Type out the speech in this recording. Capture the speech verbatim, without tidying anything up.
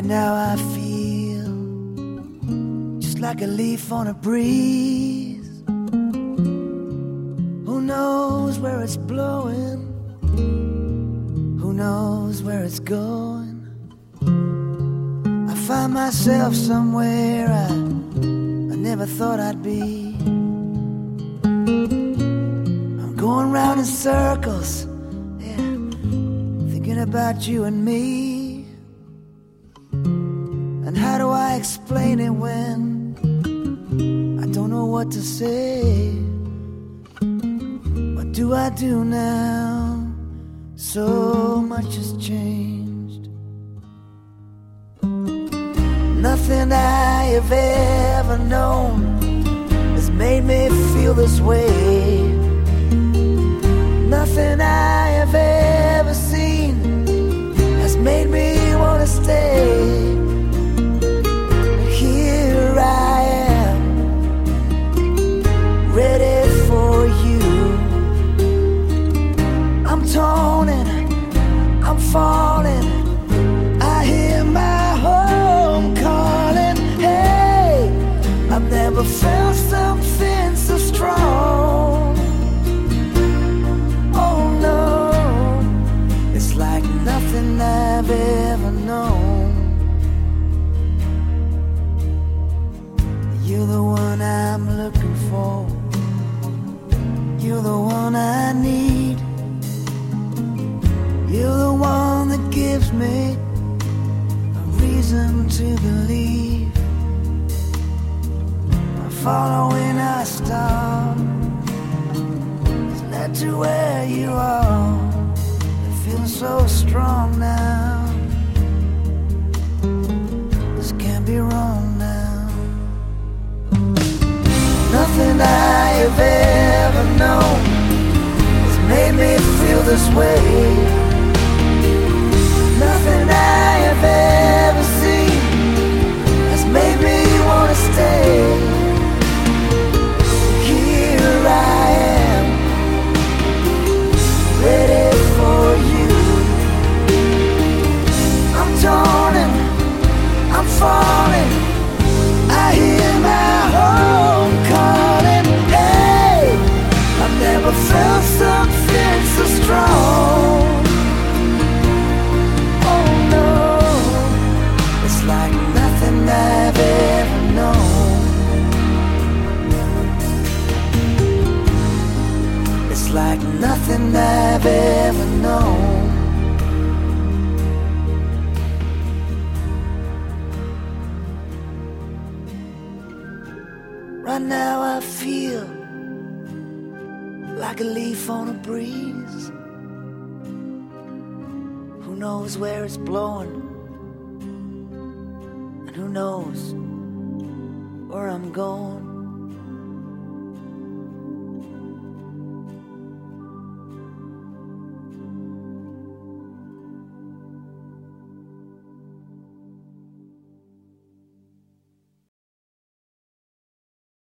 Right now I feel just like a leaf on a breeze. Who knows where it's blowing? Who knows where it's going? I find myself somewhere I, I never thought I'd be. I'm going round in circles, yeah, thinking about you and me. And how do I explain it when I don't know what to say? What do I do now? So much has changed. Nothing I have ever known has made me feel this way. Nothing I have ever seen has made me want to stay. Here I am, ready for you. I'm torn and I'm falling. I hear my home calling. Hey, I've never felt something so strong. Oh no, it's like nothing I've ever known. You're the one I'm looking for. You're the one I need. You're the one that gives me a reason to believe. I'm following our star, it's led to where you are. It feels so strong now. This can't be wrong now. Nothing I have ever known has made me feel this way. Nothing I have ever seen has made me want to stay. Here I am, ready for you. I'm torn and I'm falling. I hear my home calling. Hey, I've never felt something so strong. Oh no, it's like nothing I've ever known. It's like nothing I've ever known. Right now I feel like a leaf on a breeze. Who knows where it's blowing? And who knows where I'm going?